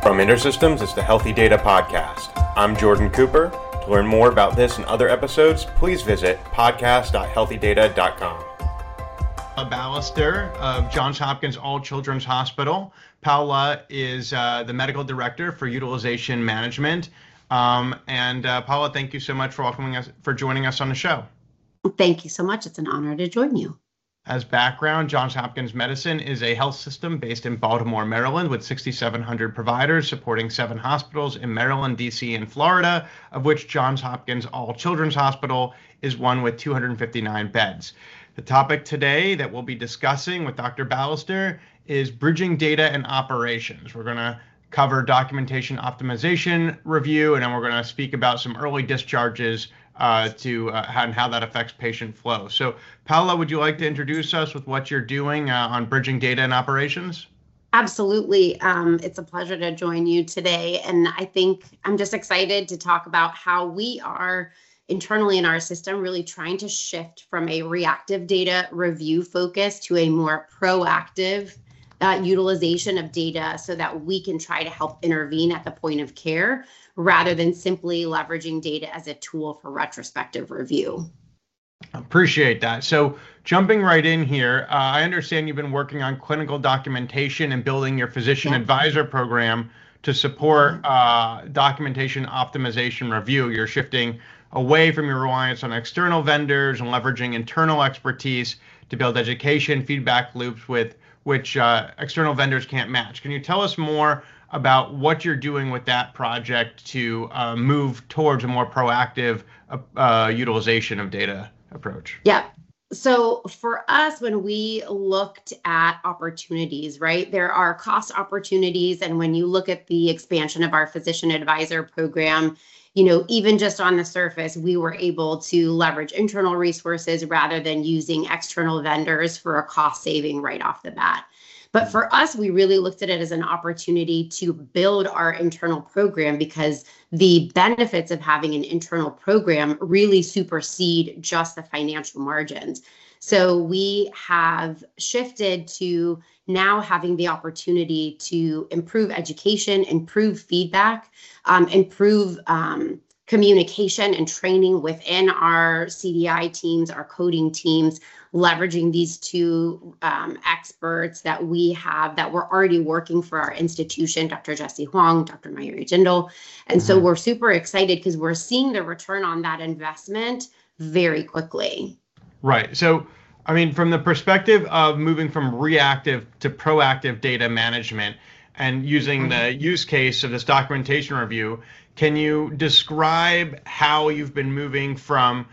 From InterSystems, it's the Healthy Data Podcast. I'm Jordan Cooper. To learn more about this and other episodes, please visit podcast.healthydata.com. Ballister of Johns Hopkins All Children's Hospital. Paula is the medical director for utilization management. Paula, thank you so much for joining us on the show. Thank you so much. It's an honor to join you. As background, Johns Hopkins Medicine is a health system based in Baltimore, Maryland, with 6,700 providers supporting 7 hospitals in Maryland, D.C., and Florida, of which Johns Hopkins All Children's Hospital is one with 259 beds. The topic today that we'll be discussing with Dr. Ballister is bridging data and operations. We're going to cover documentation optimization review, and then we're going to speak about some early discharges and how that affects patient flow. So, Paula, would you like to introduce us with what you're doing on bridging data and operations? Absolutely. It's a pleasure to join you today. And I think I'm just excited to talk about how we are internally in our system really trying to shift from a reactive data review focus to a more proactive utilization of data so that we can try to help intervene at the point of care rather than simply leveraging data as a tool for retrospective review. Appreciate that. So jumping right in here, I understand you've been working on clinical documentation and building your physician advisor program to support documentation optimization review. You're shifting away from your reliance on external vendors and leveraging internal expertise to build education feedback loops with which external vendors can't match. Can you tell us more about what you're doing with that project to move towards a more proactive utilization of data approach? Yeah. So for us, when we looked at opportunities, right, there are cost opportunities. And when you look at the expansion of our physician advisor program, even just on the surface, we were able to leverage internal resources rather than using external vendors for a cost saving right off the bat. But for us, we really looked at it as an opportunity to build our internal program because the benefits of having an internal program really supersede just the financial margins. So we have shifted to now having the opportunity to improve education, improve feedback, improve communication and training within our CDI teams, our coding teams, leveraging these two experts that we have that were already working for our institution, Dr. Jesse Huang, Dr. Mayuri Jindal. And so we're super excited because we're seeing the return on that investment very quickly. Right. So, I mean, from the perspective of moving from reactive to proactive data management and using the use case of this documentation review, can you describe how you've been moving towards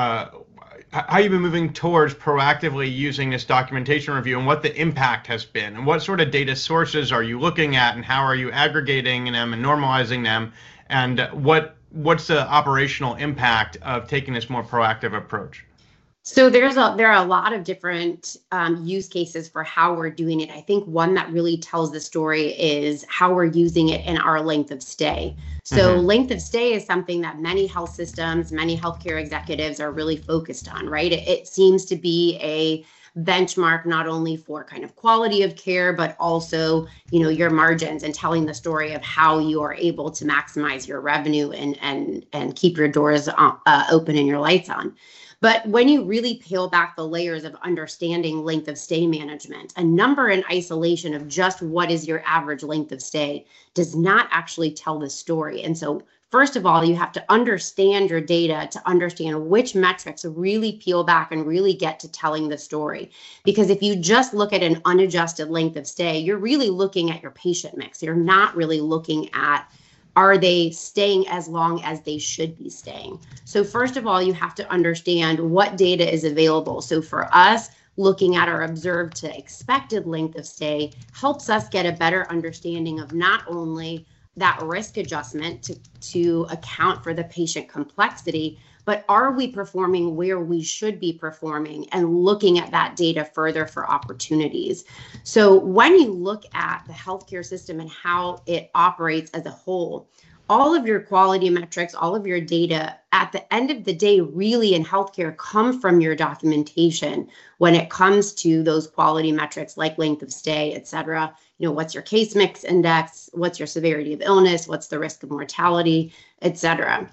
proactively using this documentation review and what the impact has been, and what sort of data sources are you looking at, and how are you aggregating them and normalizing them, and what's the operational impact of taking this more proactive approach? So there are a lot of different use cases for how we're doing it. I think one that really tells the story is how we're using it in our length of stay. So length of stay is something that many health systems, many healthcare executives are really focused on, right? It seems to be a benchmark not only for kind of quality of care, but also, your margins and telling the story of how you are able to maximize your revenue and keep your doors open and your lights on. But when you really peel back the layers of understanding length of stay management, a number in isolation of just what is your average length of stay does not actually tell the story. And so, first of all, you have to understand your data to understand which metrics really peel back and really get to telling the story. Because if you just look at an unadjusted length of stay, you're really looking at your patient mix. You're not really looking at, are they staying as long as they should be staying? So first of all, you have to understand what data is available. So for us, looking at our observed to expected length of stay helps us get a better understanding of not only that risk adjustment to account for the patient complexity, but are we performing where we should be performing, and looking at that data further for opportunities. So when you look at the healthcare system and how it operates as a whole, all of your quality metrics, all of your data at the end of the day, really in healthcare, come from your documentation when it comes to those quality metrics like length of stay, et cetera. What's your case mix index? What's your severity of illness? What's the risk of mortality, et cetera.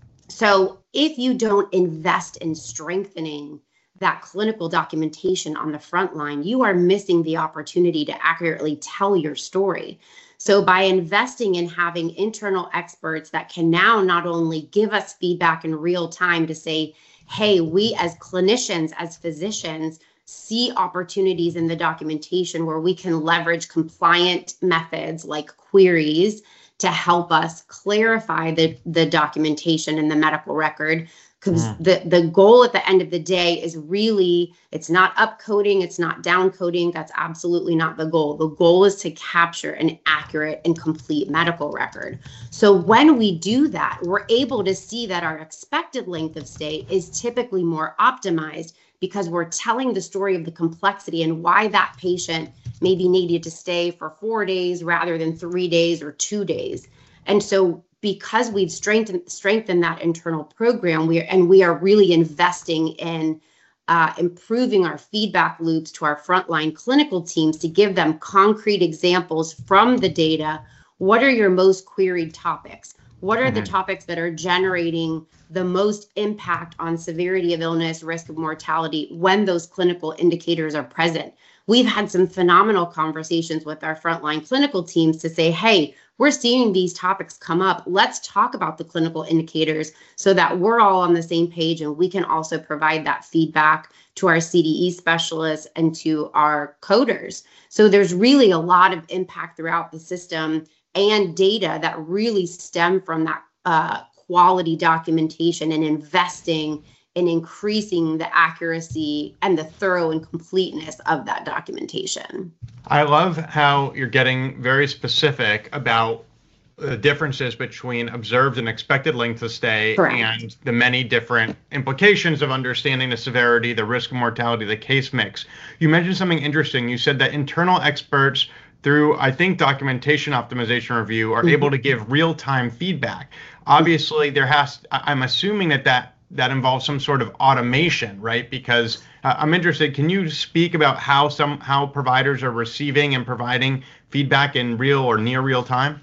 So if you don't invest in strengthening that clinical documentation on the front line, you are missing the opportunity to accurately tell your story. So by investing in having internal experts that can now not only give us feedback in real time to say, hey, we as clinicians, as physicians, see opportunities in the documentation where we can leverage compliant methods like queries to help us clarify the documentation in the medical record. Because the goal at the end of the day is really, it's not upcoding, it's not downcoding. That's absolutely not the goal. The goal is to capture an accurate and complete medical record. So when we do that, we're able to see that our expected length of stay is typically more optimized because we're telling the story of the complexity and why that patient maybe needed to stay for 4 days rather than 3 days or 2 days. And so because we've strengthened that internal program, we are really investing in improving our feedback loops to our frontline clinical teams to give them concrete examples from the data. What are your most queried topics? What are the topics that are generating the most impact on severity of illness, risk of mortality when those clinical indicators are present? We've had some phenomenal conversations with our frontline clinical teams to say, hey, we're seeing these topics come up. Let's talk about the clinical indicators so that we're all on the same page and we can also provide that feedback to our CDE specialists and to our coders. So there's really a lot of impact throughout the system and data that really stem from that quality documentation and investing in increasing the accuracy and the thorough and completeness of that documentation. I love how you're getting very specific about the differences between observed and expected length of stay. Correct. And the many different implications of understanding the severity, the risk of mortality, the case mix. You mentioned something interesting. You said that internal experts through, I think, documentation optimization review are able to give real-time feedback. Obviously, I'm assuming that involves some sort of automation, right? Because I'm interested, can you speak about how providers are receiving and providing feedback in real or near real time?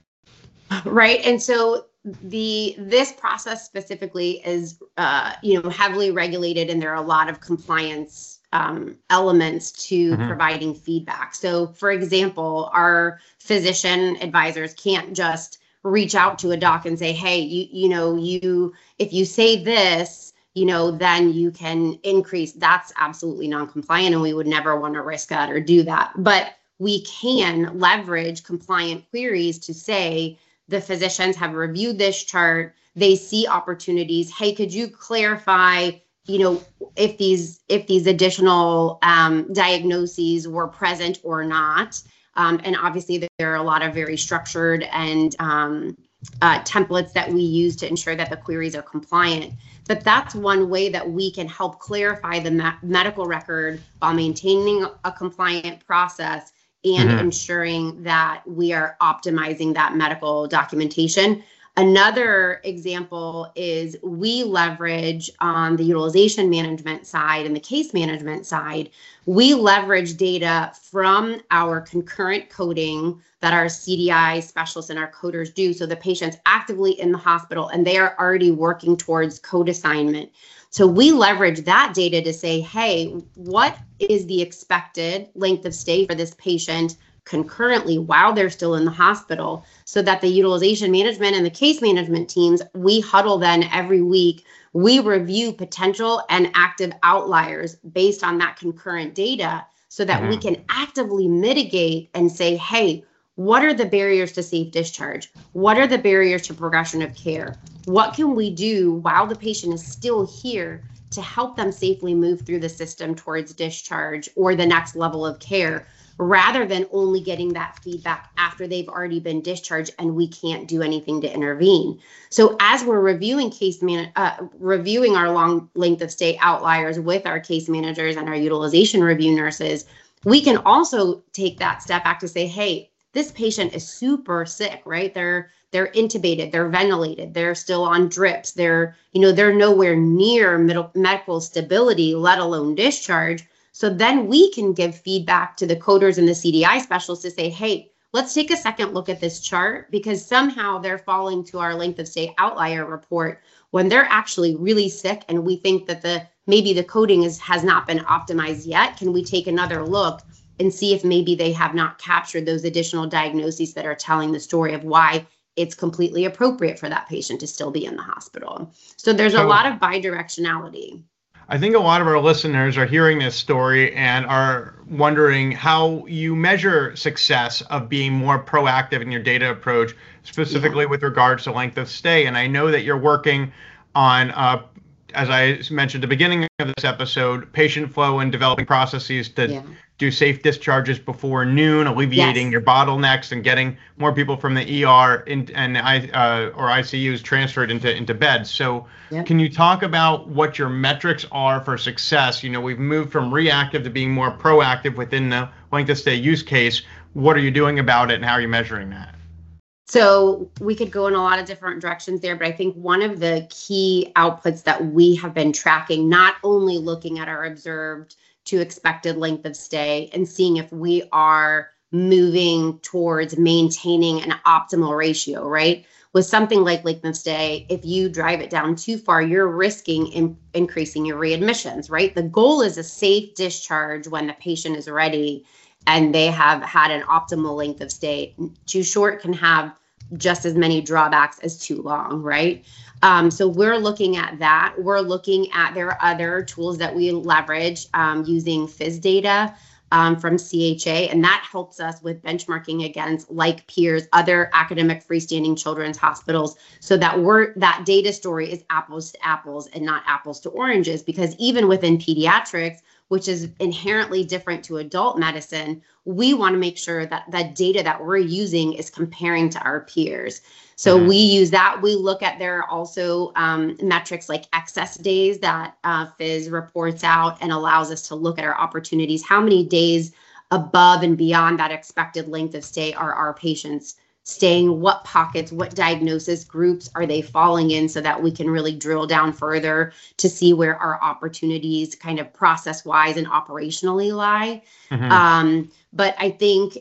Right. And so this process specifically is heavily regulated, and there are a lot of compliance elements to providing feedback. So for example, our physician advisors can't just reach out to a doc and say, hey, if you say this, then you can increase. That's absolutely non-compliant, and we would never want to risk that or do that. But we can leverage compliant queries to say the physicians have reviewed this chart. They see opportunities. Hey, could you clarify, if these additional diagnoses were present or not? And obviously, there are a lot of very structured and templates that we use to ensure that the queries are compliant. But that's one way that we can help clarify the medical record while maintaining a compliant process and ensuring that we are optimizing that medical documentation. Another example is we leverage on the utilization management side and the case management side. We leverage data from our concurrent coding that our CDI specialists and our coders do. So the patient's actively in the hospital and they are already working towards code assignment. So we leverage that data to say, hey, what is the expected length of stay for this patient concurrently while they're still in the hospital, so that the utilization management and the case management teams, we huddle then every week. We review potential and active outliers based on that concurrent data so that we can actively mitigate and say, hey, what are the barriers to safe discharge? What are the barriers to progression of care? What can we do while the patient is still here to help them safely move through the system towards discharge or the next level of care, rather than only getting that feedback after they've already been discharged and we can't do anything to intervene. So as we're reviewing reviewing our long length of stay outliers with our case managers and our utilization review nurses, we can also take that step back to say, hey, this patient is super sick, right? They're intubated, they're ventilated, they're still on drips, they're nowhere near medical stability, let alone discharge. So then we can give feedback to the coders and the CDI specialists to say, hey, let's take a second look at this chart, because somehow they're falling to our length of stay outlier report when they're actually really sick, and we think that maybe the coding has not been optimized yet. Can we take another look and see if maybe they have not captured those additional diagnoses that are telling the story of why it's completely appropriate for that patient to still be in the hospital? So there's a lot of bidirectionality. I think a lot of our listeners are hearing this story and are wondering how you measure success of being more proactive in your data approach, specifically with regards to length of stay. And I know that you're working on, as I mentioned at the beginning of this episode, patient flow and developing processes to do safe discharges before noon, alleviating your bottlenecks and getting more people from the ER or ICUs transferred into beds. So can you talk about what your metrics are for success? We've moved from reactive to being more proactive within the length of stay use case. What are you doing about it, and how are you measuring that? So we could go in a lot of different directions there, but I think one of the key outputs that we have been tracking, not only looking at our observed to expected length of stay and seeing if we are moving towards maintaining an optimal ratio, right? With something like length of stay, if you drive it down too far, you're risking increasing your readmissions, right? The goal is a safe discharge when the patient is ready and they have had an optimal length of stay. Too short can have just as many drawbacks as too long, right? So we're looking at that. We're looking at, there are other tools that we leverage using phys data from CHA, and that helps us with benchmarking against like peers, other academic freestanding children's hospitals, so that that data story is apples to apples and not apples to oranges. Because even within pediatrics, which is inherently different to adult medicine, we want to make sure that the data that we're using is comparing to our peers. So we use that. We look at, there are also metrics like excess days that phys reports out and allows us to look at our opportunities. How many days above and beyond that expected length of stay are our patients staying? What pockets, what diagnosis groups are they falling in, so that we can really drill down further to see where our opportunities kind of process-wise and operationally lie. But I think,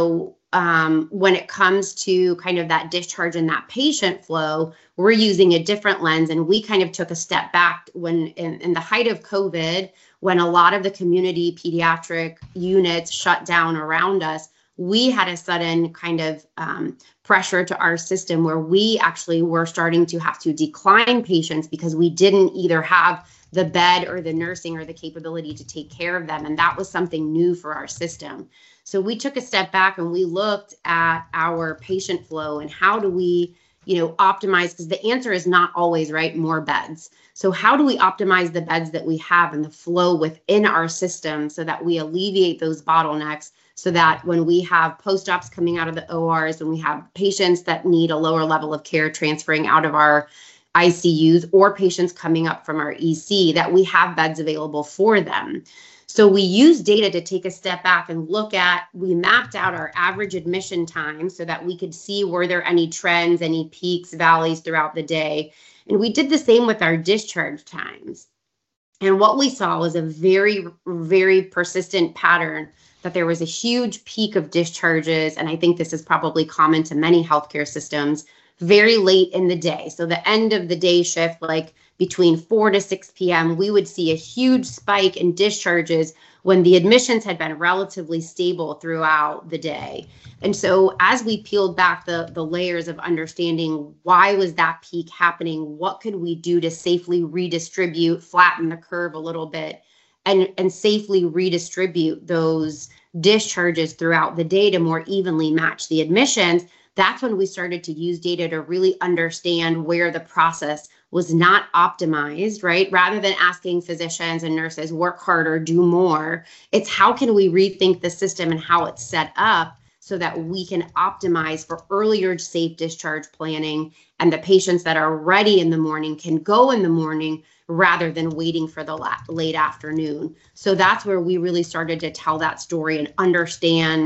when it comes to kind of that discharge and that patient flow, we're using a different lens. And we kind of took a step back when in the height of COVID, when a lot of the community pediatric units shut down around us. We had a sudden kind of pressure to our system where we actually were starting to have to decline patients because we didn't either have the bed or the nursing or the capability to take care of them. And that was something new for our system. So we took a step back and we looked at our patient flow and how do we, optimize, because the answer is not always, right, more beds. So how do we optimize the beds that we have and the flow within our system so that we alleviate those bottlenecks, so that when we have post-ops coming out of the ORs, when we have patients that need a lower level of care transferring out of our ICUs, or patients coming up from our EC, that we have beds available for them. So we use data to take a step back and we mapped out our average admission time so that we could see, were there any trends, any peaks, valleys throughout the day. And we did the same with our discharge times. And what we saw was a very, very persistent pattern, that there was a huge peak of discharges. And I think this is probably common to many healthcare systems, very late in the day. So the end of the day shift, like between 4 to 6 p.m., we would see a huge spike in discharges when the admissions had been relatively stable throughout the day. And so as we peeled back the layers of understanding why was that peak happening, what could we do to safely redistribute, flatten the curve a little bit, and safely redistribute those discharges throughout the day to more evenly match the admissions, that's when we started to use data to really understand where the process was not optimized, right? Rather than asking physicians and nurses, work harder, do more, it's how can we rethink the system and how it's set up so that we can optimize for earlier safe discharge planning, and the patients that are ready in the morning can go in the morning rather than waiting for the late afternoon. So that's where we really started to tell that story and understand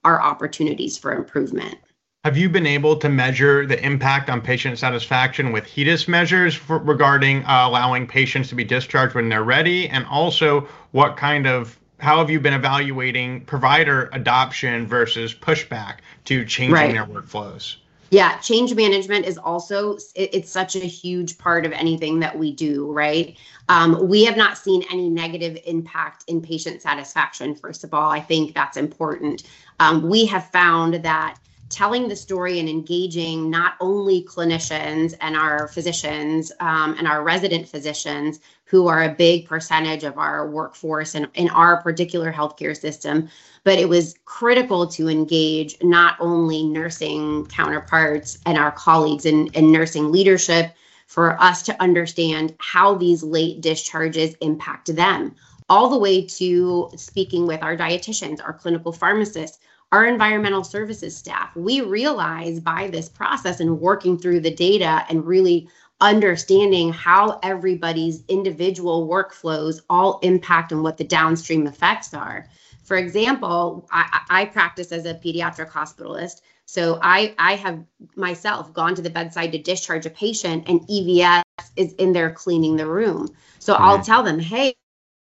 our opportunities for improvement. Have you been able to measure the impact on patient satisfaction with HEDIS measures regarding allowing patients to be discharged when they're ready? And also, how have you been evaluating provider adoption versus pushback to changing their workflows? Yeah, change management is also, it's such a huge part of anything that we do, right? We have not seen any negative impact in patient satisfaction, first of all. I think that's important. We have found that telling the story and engaging not only clinicians and our physicians and our resident physicians, who are a big percentage of our workforce and in our particular healthcare system, but it was critical to engage not only nursing counterparts and our colleagues in nursing leadership for us to understand how these late discharges impact them, all the way to speaking with our dietitians, our clinical pharmacists, our environmental services staff. We realize by this process and working through the data and really understanding how everybody's individual workflows all impact and what the downstream effects are. For example, I practice as a pediatric hospitalist. So I have myself gone to the bedside to discharge a patient, and EVS is in there cleaning the room. So I'll tell them, hey,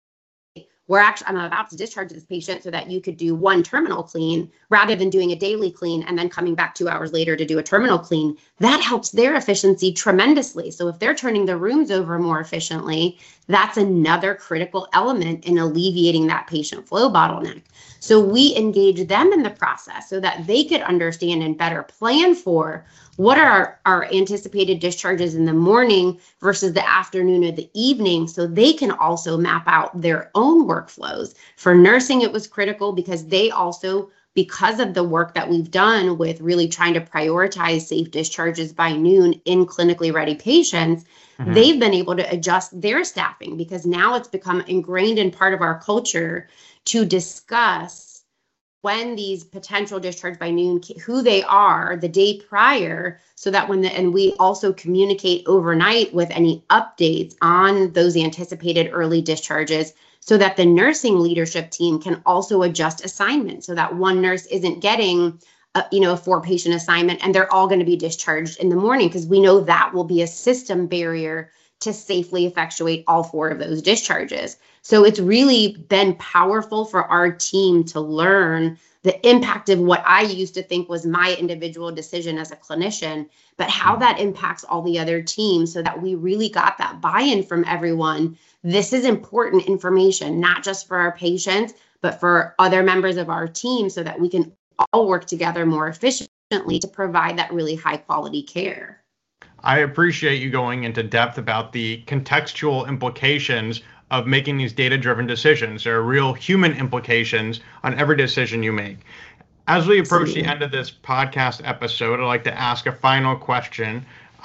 I'm about to discharge this patient so that you could do one terminal clean rather than doing a daily clean and then coming back 2 hours later to do a terminal clean. That helps their efficiency tremendously. So if they're turning the rooms over more efficiently, that's another critical element in alleviating that patient flow bottleneck. So we engage them in the process so that they could understand and better plan for what are our anticipated discharges in the morning versus the afternoon or the evening, so they can also map out their own workflows. For nursing, it was critical because they also, because of the work that we've done with really trying to prioritize safe discharges by noon in clinically ready patients, they've been able to adjust their staffing because now it's become ingrained in part of our culture to discuss when these potential discharge by noon, who they are the day prior, so that and we also communicate overnight with any updates on those anticipated early discharges so that the nursing leadership team can also adjust assignments so that one nurse isn't getting a 4-patient assignment and they're all going to be discharged in the morning, because we know that will be a system barrier to safely effectuate all 4 of those discharges. So it's really been powerful for our team to learn the impact of what I used to think was my individual decision as a clinician, but how that impacts all the other teams so that we really got that buy-in from everyone. This is important information, not just for our patients, but for other members of our team so that we can all work together more efficiently to provide that really high quality care. I appreciate you going into depth about the contextual implications of making these data-driven decisions. There are real human implications on every decision you make. As we approach the end of this podcast episode, I'd like to ask a final question.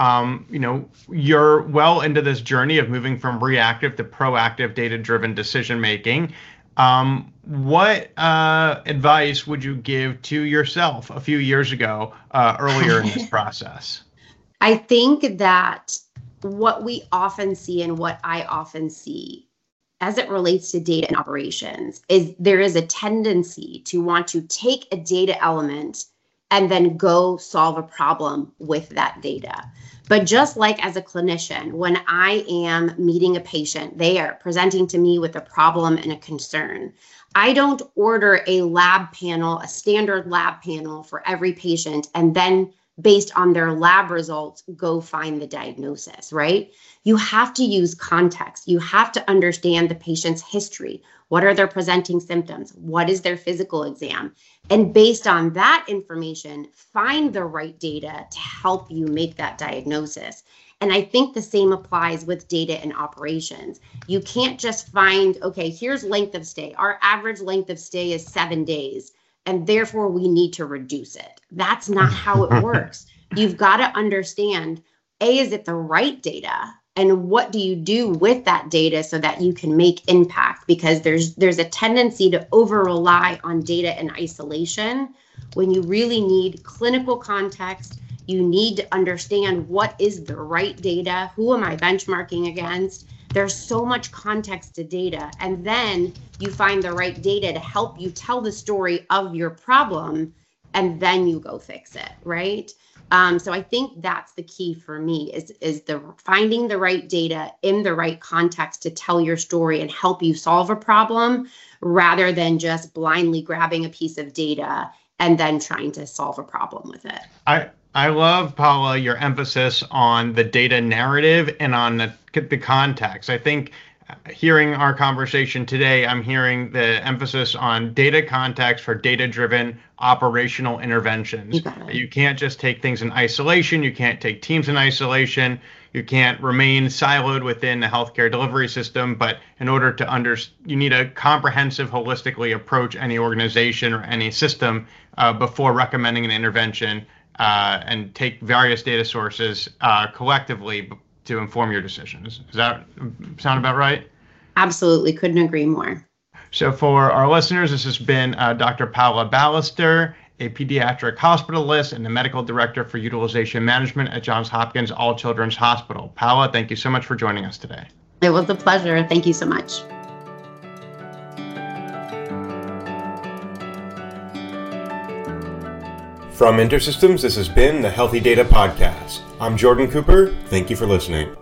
You're well into this journey of moving from reactive to proactive data-driven decision making. What advice would you give to yourself a few years ago, earlier in this process? I think that what we often see and what I often see as it relates to data and operations is there is a tendency to want to take a data element and then go solve a problem with that data. But just like as a clinician, when I am meeting a patient, they are presenting to me with a problem and a concern. I don't order a lab panel, a standard lab panel for every patient, and then based on their lab results, go find the diagnosis, right? You have to use context. You have to understand the patient's history. What are their presenting symptoms? What is their physical exam? And based on that information, find the right data to help you make that diagnosis. And I think the same applies with data and operations. You can't just find, okay, here's length of stay. Our average length of stay is 7 days, and therefore we need to reduce it. That's not how it works. You've got to understand, is it the right data? And what do you do with that data so that you can make impact? Because there's a tendency to over-rely on data in isolation when you really need clinical context. You need to understand what is the right data, who am I benchmarking against, There's so much context to data. And then you find the right data to help you tell the story of your problem, and then you go fix it, right? So I think that's the key for me is the finding the right data in the right context to tell your story and help you solve a problem, rather than just blindly grabbing a piece of data and then trying to solve a problem with it. I love, Paula, your emphasis on the data narrative and on the context. I think hearing our conversation today, I'm hearing the emphasis on data context for data-driven operational interventions. You can't just take things in isolation. You can't take teams in isolation. You can't remain siloed within the healthcare delivery system. But in order to you need a comprehensive, holistically approach any organization or any system before recommending an intervention, and take various data sources collectively to inform your decisions. Does that sound about right? Absolutely. Couldn't agree more. So for our listeners, this has been Dr. Paula Ballester, a pediatric hospitalist and the medical director for utilization management at Johns Hopkins All Children's Hospital. Paula, thank you so much for joining us today. It was a pleasure. Thank you so much. From InterSystems, this has been the Healthy Data Podcast. I'm Jordan Cooper. Thank you for listening.